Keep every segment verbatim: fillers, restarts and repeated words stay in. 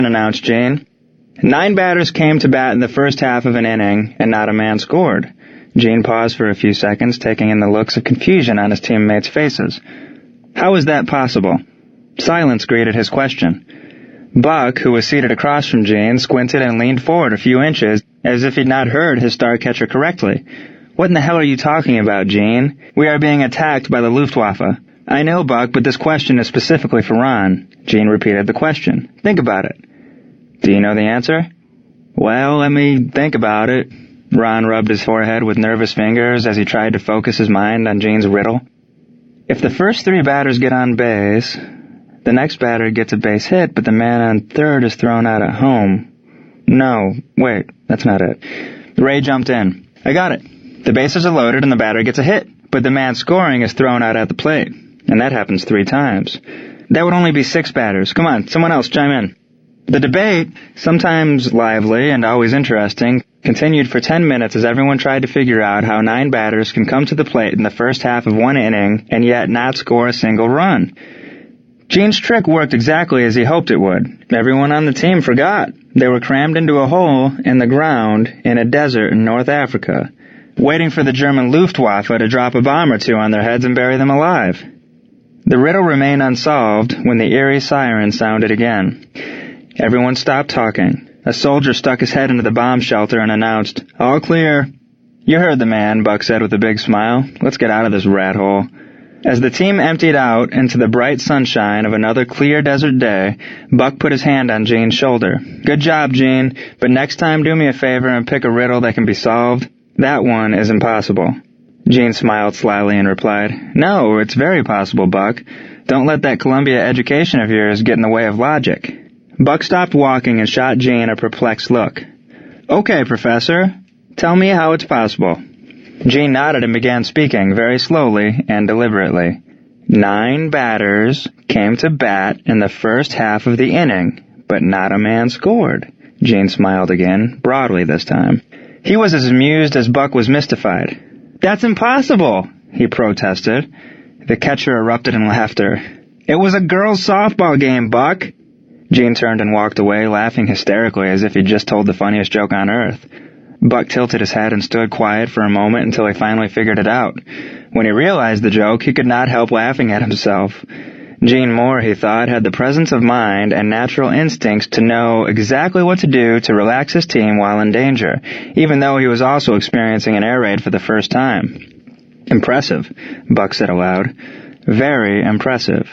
announced Gene. Nine batters came to bat in the first half of an inning, and not a man scored. Gene paused for a few seconds, taking in the looks of confusion on his teammates' faces. How was that possible? Silence greeted his question. Buck, who was seated across from Gene, squinted and leaned forward a few inches, as if he'd not heard his star catcher correctly. What in the hell are you talking about, Gene? We are being attacked by the Luftwaffe. I know, Buck, but this question is specifically for Ron. Gene repeated the question. Think about it. Do you know the answer? Well, let me think about it. Ron rubbed his forehead with nervous fingers as he tried to focus his mind on Gene's riddle. If the first three batters get on base, the next batter gets a base hit, but the man on third is thrown out at home. No, wait, that's not it. Ray jumped in. I got it. The bases are loaded and the batter gets a hit, but the man scoring is thrown out at the plate. And that happens three times. That would only be six batters. Come on, someone else chime in. The debate, sometimes lively and always interesting, continued for ten minutes as everyone tried to figure out how nine batters can come to the plate in the first half of one inning and yet not score a single run. Gene's trick worked exactly as he hoped it would. Everyone on the team forgot. They were crammed into a hole in the ground in a desert in North Africa, waiting for the German Luftwaffe to drop a bomb or two on their heads and bury them alive. The riddle remained unsolved when the eerie siren sounded again. Everyone stopped talking. A soldier stuck his head into the bomb shelter and announced, All clear. You heard the man, Buck said with a big smile. Let's get out of this rat hole. As the team emptied out into the bright sunshine of another clear desert day, Buck put his hand on Gene's shoulder. Good job, Gene, but next time do me a favor and pick a riddle that can be solved. That one is impossible. Gene smiled slyly and replied, No, it's very possible, Buck. Don't let that Columbia education of yours get in the way of logic. Buck stopped walking and shot Gene a perplexed look. Okay, Professor, tell me how it's possible. Gene nodded and began speaking very slowly and deliberately. Nine batters came to bat in the first half of the inning, but not a man scored. Gene smiled again, broadly this time. He was as amused as Buck was mystified. That's impossible, he protested. The catcher erupted in laughter. It was a girls' softball game, Buck. Gene turned and walked away, laughing hysterically as if he'd just told the funniest joke on earth. Buck tilted his head and stood quiet for a moment until he finally figured it out. When he realized the joke, he could not help laughing at himself. Gene Moore, he thought, had the presence of mind and natural instincts to know exactly what to do to relax his team while in danger, even though he was also experiencing an air raid for the first time. Impressive, Buck said aloud. Very impressive.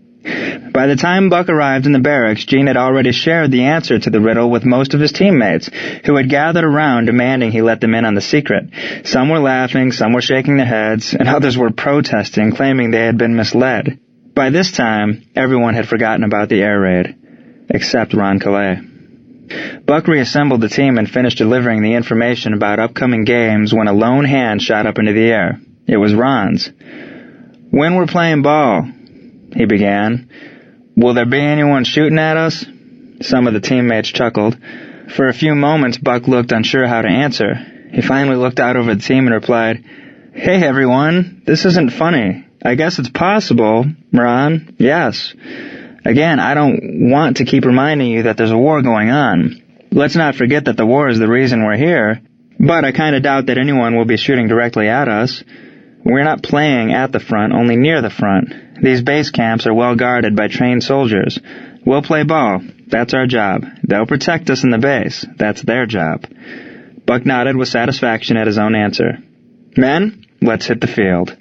By the time Buck arrived in the barracks, Gene had already shared the answer to the riddle with most of his teammates, who had gathered around demanding he let them in on the secret. Some were laughing, some were shaking their heads, and others were protesting, claiming they had been misled. By this time, everyone had forgotten about the air raid, except Ron Calais. Buck reassembled the team and finished delivering the information about upcoming games when a lone hand shot up into the air. It was Ron's. When we're playing ball, he began. Will there be anyone shooting at us? Some of the teammates chuckled. For a few moments, Buck looked unsure how to answer. He finally looked out over the team and replied, Hey, everyone, this isn't funny. I guess it's possible, Ron. Yes. Again, I don't want to keep reminding you that there's a war going on. Let's not forget that the war is the reason we're here, but I kind of doubt that anyone will be shooting directly at us. We're not playing at the front, only near the front. These base camps are well guarded by trained soldiers. We'll play ball. That's our job. They'll protect us in the base. That's their job. Buck nodded with satisfaction at his own answer. Men, let's hit the field.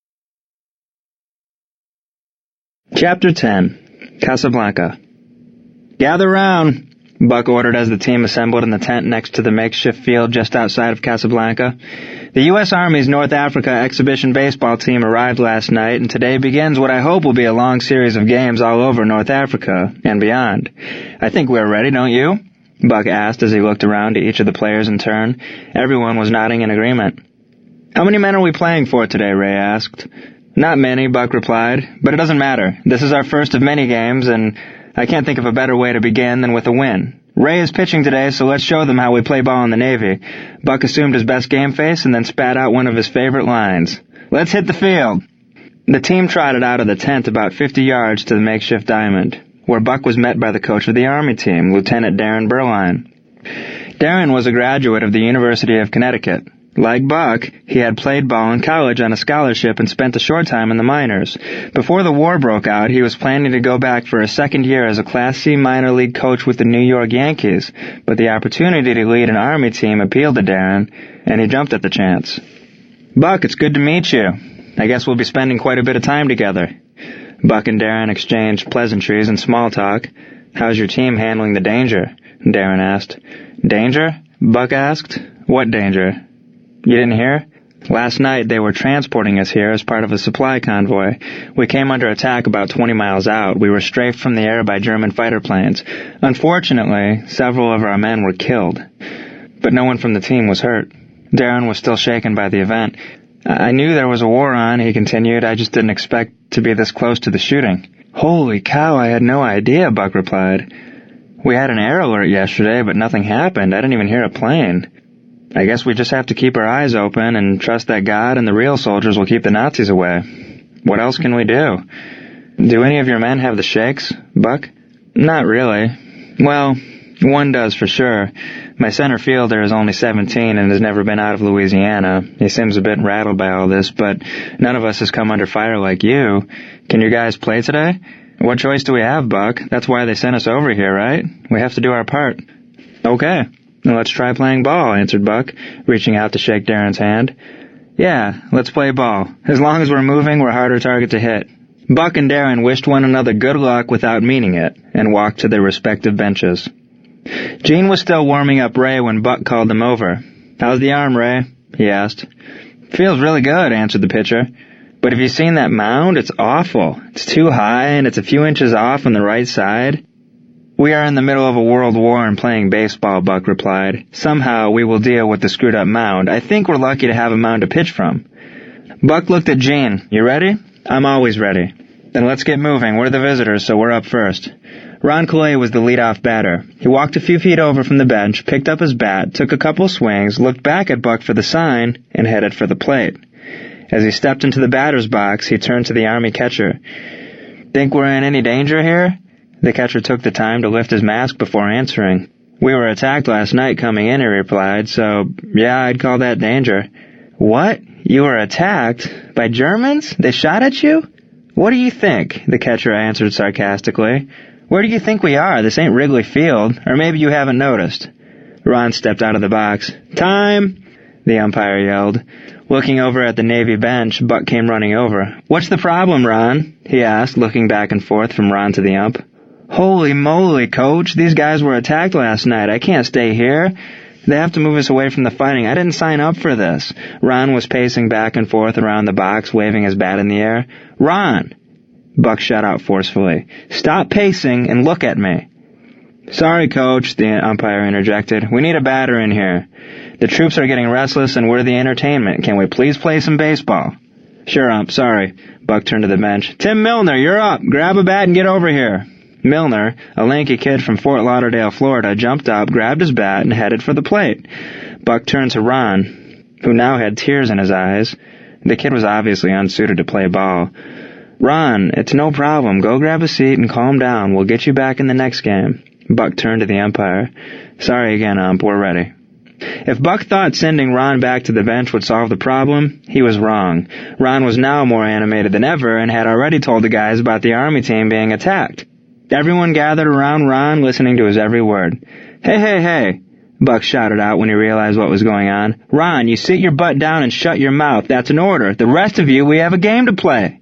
Chapter ten. Casablanca. Gather round, Buck ordered as the team assembled in the tent next to the makeshift field just outside of Casablanca. The U S Army's North Africa exhibition baseball team arrived last night, and today begins what I hope will be a long series of games all over North Africa and beyond. I think we're ready, don't you? Buck asked as he looked around to each of the players in turn. Everyone was nodding in agreement. How many men are we playing for today, Ray asked. Not many, Buck replied, but it doesn't matter. This is our first of many games, and I can't think of a better way to begin than with a win. Ray is pitching today, so let's show them how we play ball in the Navy. Buck assumed his best game face and then spat out one of his favorite lines. Let's hit the field. The team trotted out of the tent about fifty yards to the makeshift diamond. where Buck was met by the coach of the Army team, Lieutenant Darren Berline. Darren was a graduate of the University of Connecticut. Like Buck, he had played ball in college on a scholarship and spent a short time in the minors. Before the war broke out, he was planning to go back for a second year as a Class C minor league coach with the New York Yankees, but the opportunity to lead an Army team appealed to Darren, and he jumped at the chance. Buck, it's good to meet you. I guess we'll be spending quite a bit of time together. Buck and Darren exchanged pleasantries and small talk. How's your team handling the danger? Darren asked. Danger? Buck asked. What danger? You didn't hear? Last night they were transporting us here as part of a supply convoy. We came under attack about twenty miles out. We were strafed from the air by German fighter planes. Unfortunately, several of our men were killed, but no one from the team was hurt. Darren was still shaken by the event. I knew there was a war on, he continued. I just didn't expect to be this close to the shooting. Holy cow, I had no idea, Buck replied. We had an air alert yesterday, but nothing happened. I didn't even hear a plane. I guess we just have to keep our eyes open and trust that God and the real soldiers will keep the Nazis away. What else can we do? Do any of your men have the shakes, Buck? Not really. Well, one does for sure. My center fielder is only seventeen and has never been out of Louisiana. He seems a bit rattled by all this, but none of us has come under fire like you. Can your guys play today? What choice do we have, Buck? That's why they sent us over here, right? We have to do our part. Okay. Now let's try playing ball, answered Buck, reaching out to shake Darren's hand. Yeah, let's play ball. As long as we're moving, we're a harder target to hit. Buck and Darren wished one another good luck without meaning it, and walked to their respective benches. Gene was still warming up Ray when Buck called them over. How's the arm, Ray? He asked. Feels really good, answered the pitcher. But have you seen that mound? It's awful. It's too high, and it's a few inches off on the right side. We are in the middle of a world war and playing baseball, Buck replied. Somehow we will deal with the screwed up mound. I think we're lucky to have a mound to pitch from. Buck looked at Gene. You ready? I'm always ready. Then let's get moving. We're the visitors, so we're up first. Ron Calais was the leadoff batter. He walked a few feet over from the bench, picked up his bat, took a couple swings, looked back at Buck for the sign, and headed for the plate. As he stepped into the batter's box, he turned to the Army catcher. Think we're in any danger here? The catcher took the time to lift his mask before answering. We were attacked last night coming in, he replied, so yeah, I'd call that danger. What? You were attacked? By Germans? They shot at you? What do you think? The catcher answered sarcastically. Where do you think we are? This ain't Wrigley Field, or maybe you haven't noticed. Ron stepped out of the box. Time! The umpire yelled. Looking over at the Navy bench, Buck came running over. What's the problem, Ron? He asked, looking back and forth from Ron to the ump. Holy moly, Coach, these guys were attacked last night. I can't stay here. They have to move us away from the fighting. I didn't sign up for this. Ron was pacing back and forth around the box, waving his bat in the air. Ron! Buck shut out forcefully. Stop pacing and look at me. Sorry, Coach, the umpire interjected. We need a batter in here. The troops are getting restless and we're the entertainment. Can we please play some baseball? Sure, ump, sorry. Buck turned to the bench. Tim Milner, you're up. Grab a bat and get over here. Milner, a lanky kid from Fort Lauderdale, Florida, jumped up, grabbed his bat, and headed for the plate. Buck turned to Ron, who now had tears in his eyes. The kid was obviously unsuited to play ball. Ron, it's no problem. Go grab a seat and calm down. We'll get you back in the next game. Buck turned to the umpire. Sorry again, ump. We're ready. If Buck thought sending Ron back to the bench would solve the problem, he was wrong. Ron was now more animated than ever and had already told the guys about the Army team being attacked. Everyone gathered around Ron, listening to his every word. Hey, hey, hey, Buck shouted out when he realized what was going on. Ron, you sit your butt down and shut your mouth. That's an order. The rest of you, we have a game to play.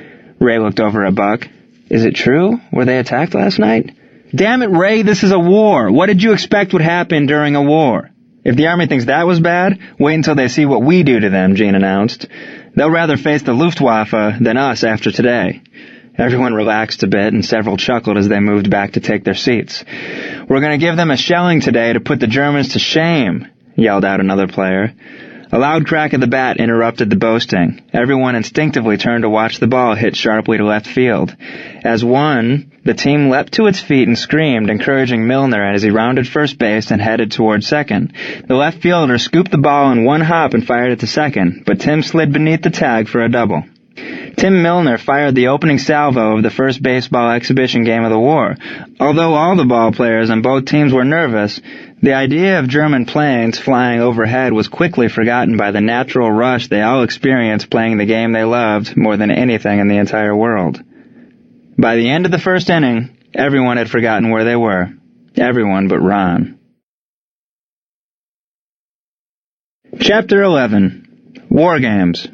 Ray looked over at Buck. Is it true? Were they attacked last night? Damn it, Ray, this is a war. What did you expect would happen during a war? If the Army thinks that was bad, wait until they see what we do to them, Gene announced. They'll rather face the Luftwaffe than us after today. Everyone relaxed a bit, and several chuckled as they moved back to take their seats. We're going to give them a shelling today to put the Germans to shame, yelled out another player. A loud crack of the bat interrupted the boasting. Everyone instinctively turned to watch the ball hit sharply to left field. As one, the team leapt to its feet and screamed, encouraging Milner as he rounded first base and headed toward second. The left fielder scooped the ball in one hop and fired it to second, but Tim slid beneath the tag for a double. Tim Milner fired the opening salvo of the first baseball exhibition game of the war. Although all the ball players on both teams were nervous, the idea of German planes flying overhead was quickly forgotten by the natural rush they all experienced playing the game they loved more than anything in the entire world. By the end of the first inning, everyone had forgotten where they were. Everyone but Ron. Chapter eleven. War Games.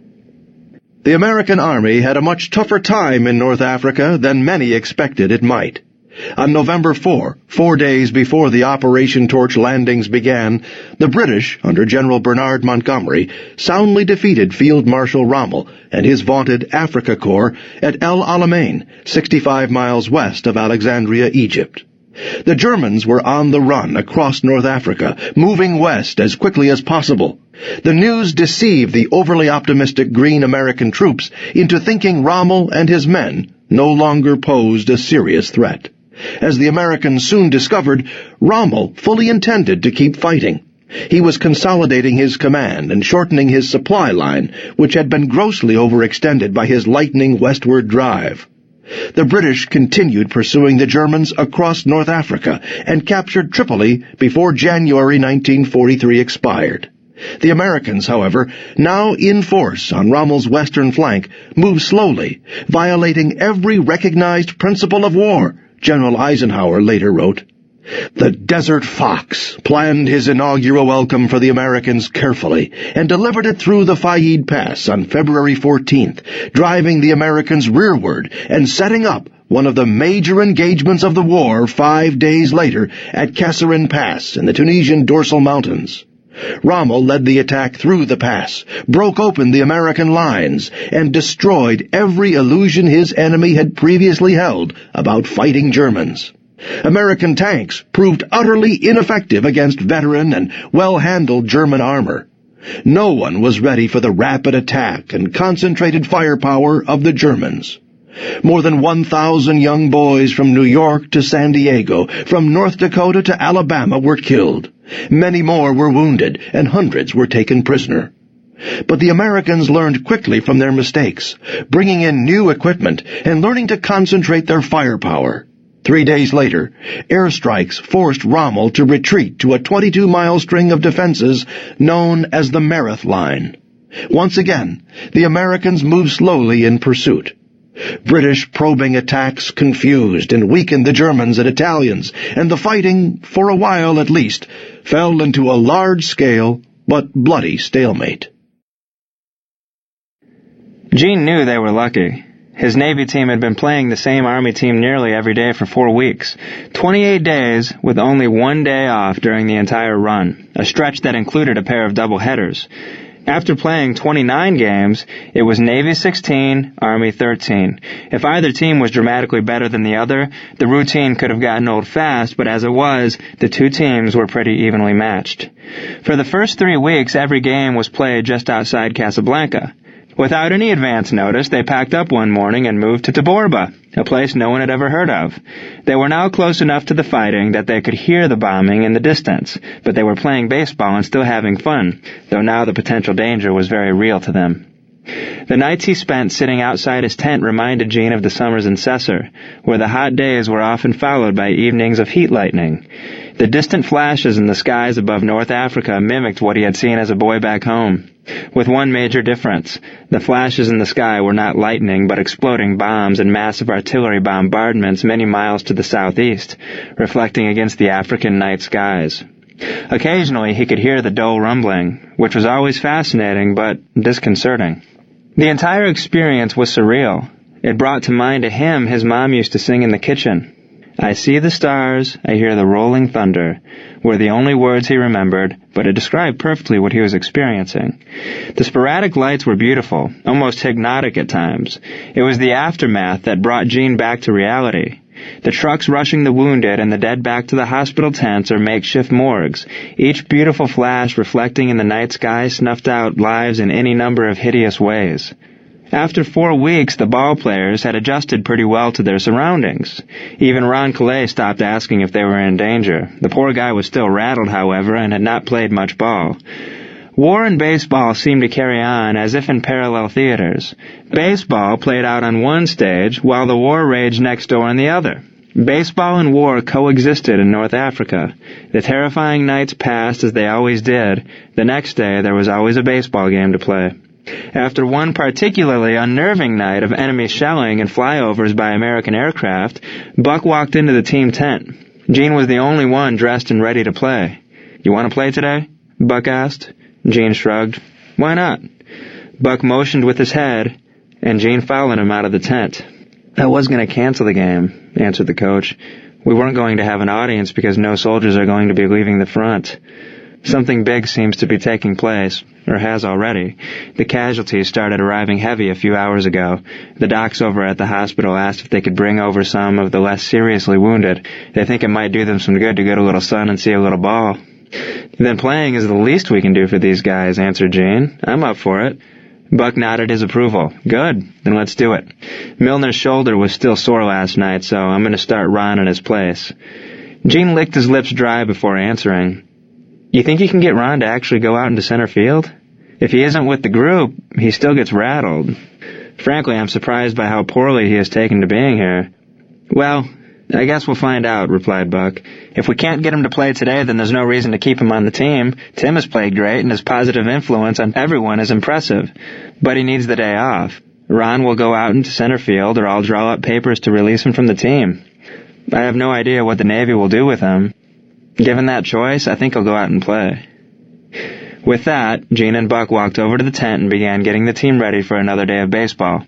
The American Army had a much tougher time in North Africa than many expected it might. On November fourth, four days before the Operation Torch landings began, the British, under General Bernard Montgomery, soundly defeated Field Marshal Rommel and his vaunted Africa Corps at El Alamein, sixty-five miles west of Alexandria, Egypt. The Germans were on the run across North Africa, moving west as quickly as possible. The news deceived the overly optimistic Green American troops into thinking Rommel and his men no longer posed a serious threat. As the Americans soon discovered, Rommel fully intended to keep fighting. He was consolidating his command and shortening his supply line, which had been grossly overextended by his lightning westward drive. The British continued pursuing the Germans across North Africa and captured Tripoli before January nineteen forty-three expired. The Americans, however, now in force on Rommel's western flank, moved slowly, violating every recognized principle of war, General Eisenhower later wrote. The Desert Fox planned his inaugural welcome for the Americans carefully and delivered it through the Faid Pass on February fourteenth, driving the Americans rearward and setting up one of the major engagements of the war five days later at Kasserine Pass in the Tunisian Dorsal Mountains. Rommel led the attack through the pass, broke open the American lines, and destroyed every illusion his enemy had previously held about fighting Germans. American tanks proved utterly ineffective against veteran and well-handled German armor. No one was ready for the rapid attack and concentrated firepower of the Germans. More than one thousand young boys from New York to San Diego, from North Dakota to Alabama were killed. Many more were wounded, and hundreds were taken prisoner. But the Americans learned quickly from their mistakes, bringing in new equipment and learning to concentrate their firepower. Three days later, airstrikes forced Rommel to retreat to a twenty-two mile string of defenses known as the Meroth Line. Once again, the Americans moved slowly in pursuit. British probing attacks confused and weakened the Germans and Italians, and the fighting, for a while at least, fell into a large-scale but bloody stalemate. Gene knew they were lucky. His Navy team had been playing the same Army team nearly every day for four weeks, twenty-eight days with only one day off during the entire run, a stretch that included a pair of double-headers. After playing twenty-nine games, it was Navy sixteen, Army thirteen. If either team was dramatically better than the other, the routine could have gotten old fast, but as it was, the two teams were pretty evenly matched. For the first three weeks, every game was played just outside Casablanca. Without any advance notice, they packed up one morning and moved to Taborba, a place no one had ever heard of. They were now close enough to the fighting that they could hear the bombing in the distance, but they were playing baseball and still having fun, though now the potential danger was very real to them. The nights he spent sitting outside his tent reminded Gene of the summers in Cesar, where the hot days were often followed by evenings of heat lightning. The distant flashes in the skies above North Africa mimicked what he had seen as a boy back home, with one major difference. The flashes in the sky were not lightning, but exploding bombs and massive artillery bombardments many miles to the southeast, reflecting against the African night skies. Occasionally he could hear the dull rumbling, which was always fascinating but disconcerting. The entire experience was surreal. It brought to mind a hymn his mom used to sing in the kitchen. I see the stars, I hear the rolling thunder, were the only words he remembered, but it described perfectly what he was experiencing. The sporadic lights were beautiful, almost hypnotic at times. It was the aftermath that brought Gene back to reality. The trucks rushing the wounded and the dead back to the hospital tents or makeshift morgues, each beautiful flash reflecting in the night sky snuffed out lives in any number of hideous ways. After four weeks, the ball players had adjusted pretty well to their surroundings. Even Ron Calais stopped asking if they were in danger. The poor guy was still rattled, however, and had not played much ball. War and baseball seemed to carry on as if in parallel theaters. Baseball played out on one stage, while the war raged next door on the other. Baseball and war coexisted in North Africa. The terrifying nights passed as they always did. The next day, there was always a baseball game to play. After one particularly unnerving night of enemy shelling and flyovers by American aircraft, Buck walked into the team tent. Gene was the only one dressed and ready to play. "You want to play today?" Buck asked. Gene shrugged. "Why not?" Buck motioned with his head, and Gene followed him out of the tent. "I was going to cancel the game," answered the coach. "We weren't going to have an audience because no soldiers are going to be leaving the front. Something big seems to be taking place, or has already. The casualties started arriving heavy a few hours ago. The docs over at the hospital asked if they could bring over some of the less seriously wounded. They think it might do them some good to get a little sun and see a little ball." "Then playing is the least we can do for these guys," answered Gene. "I'm up for it." Buck nodded his approval. "Good, then let's do it. Milner's shoulder was still sore last night, so I'm going to start Ron in his place." Gene licked his lips dry before answering. "You think you can get Ron to actually go out into center field? If he isn't with the group, he still gets rattled. Frankly, I'm surprised by how poorly he has taken to being here." "Well, I guess we'll find out," replied Buck. "If we can't get him to play today, then there's no reason to keep him on the team. Tim has played great, and his positive influence on everyone is impressive. But he needs the day off. Ron will go out into center field, or I'll draw up papers to release him from the team. I have no idea what the Navy will do with him. Given that choice, I think he'll go out and play." With that, Gene and Buck walked over to the tent and began getting the team ready for another day of baseball.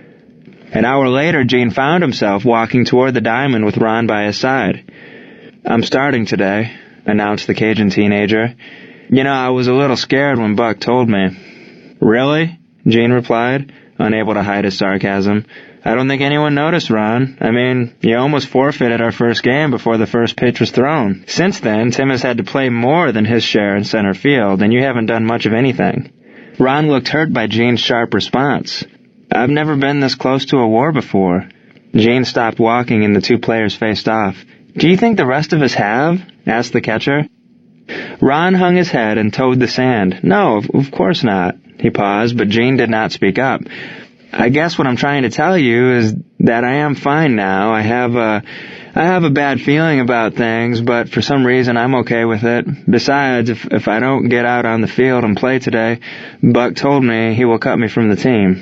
An hour later, Gene found himself walking toward the diamond with Ron by his side. "I'm starting today," announced the Cajun teenager. "You know, I was a little scared when Buck told me." "Really?" Gene replied, unable to hide his sarcasm. "I don't think anyone noticed, Ron. I mean, you almost forfeited our first game before the first pitch was thrown. Since then, Tim has had to play more than his share in center field, and you haven't done much of anything." Ron looked hurt by Gene's sharp response. "I've never been this close to a war before." Gene stopped walking and the two players faced off. "Do you think the rest of us have?" asked the catcher. Ron hung his head and toed the sand. "No, of, of course not." He paused, but Gene did not speak up. "I guess what I'm trying to tell you is that I am fine now. I have a, I have a bad feeling about things, but for some reason I'm okay with it. Besides, if, if I don't get out on the field and play today, Buck told me he will cut me from the team."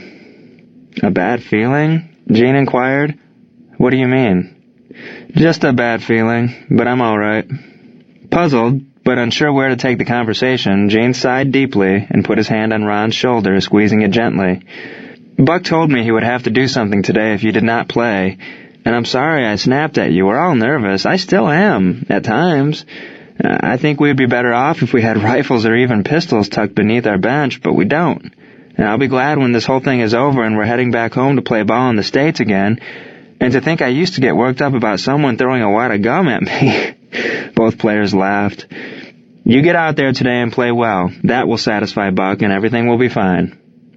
"A bad feeling?" Gene inquired. "What do you mean?" "Just a bad feeling, but I'm all right." Puzzled, but unsure where to take the conversation, Gene sighed deeply and put his hand on Ron's shoulder, squeezing it gently. "Buck told me he would have to do something today if you did not play, and I'm sorry I snapped at you. We're all nervous. I still am, at times. Uh, I think we'd be better off if we had rifles or even pistols tucked beneath our bench, but we don't. And I'll be glad when this whole thing is over and we're heading back home to play ball in the States again. And to think I used to get worked up about someone throwing a wad of gum at me." Both players laughed. "You get out there today and play well. That will satisfy Buck, and everything will be fine."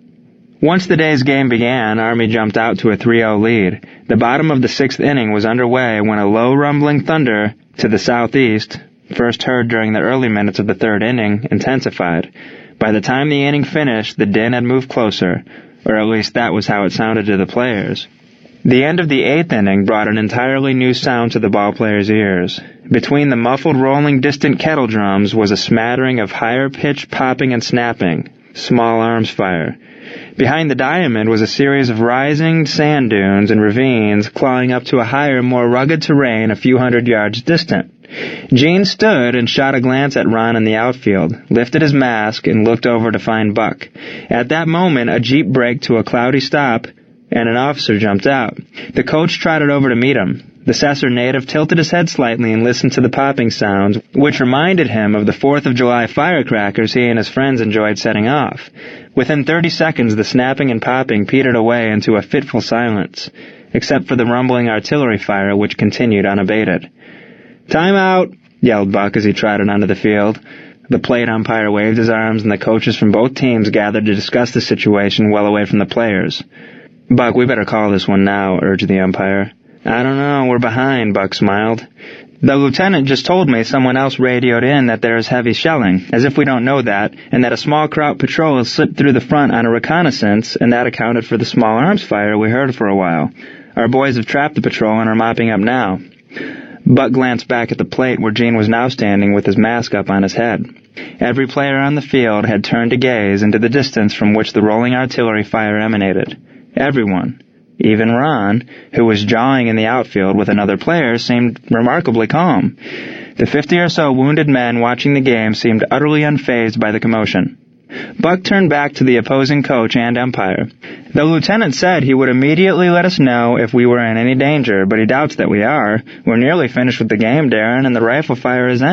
Once the day's game began, Army jumped out to a three oh lead. The bottom of the sixth inning was underway when a low rumbling thunder to the southeast, first heard during the early minutes of the third inning, intensified. By the time the inning finished, the din had moved closer, or at least that was how it sounded to the players. The end of the eighth inning brought an entirely new sound to the ballplayers' ears. Between the muffled rolling distant kettle drums was a smattering of higher-pitched popping and snapping, small arms fire. Behind the diamond was a series of rising sand dunes and ravines clawing up to a higher, more rugged terrain a few hundred yards distant. Gene stood and shot a glance at Ron in the outfield, lifted his mask, and looked over to find Buck. At that moment, a jeep braked to a cloudy stop, and an officer jumped out. The coach trotted over to meet him. The Cesar native tilted his head slightly and listened to the popping sounds, which reminded him of the fourth of July firecrackers he and his friends enjoyed setting off. Within thirty seconds, the snapping and popping petered away into a fitful silence, except for the rumbling artillery fire which continued unabated. "Time out!" yelled Buck as he trotted onto the field. The plate umpire waved his arms, and the coaches from both teams gathered to discuss the situation well away from the players. "Buck, we better call this one now," urged the umpire. "I don't know, we're behind," Buck smiled. The lieutenant just told me someone else radioed in that there is heavy shelling, as if we don't know that, and that a small Kraut patrol has slipped through the front on a reconnaissance, and that accounted for the small arms fire we heard for a while. Our boys have trapped the patrol and are mopping up now. Buck glanced back at the plate where Gene was now standing with his mask up on his head. Every player on the field had turned to gaze into the distance from which the rolling artillery fire emanated. Everyone. Even Ron, who was jawing in the outfield with another player, seemed remarkably calm. The fifty or so wounded men watching the game seemed utterly unfazed by the commotion. Buck turned back to the opposing coach and umpire. The lieutenant said he would immediately let us know if we were in any danger, but he doubts that we are. We're nearly finished with the game, Darren, and the rifle fire is ended.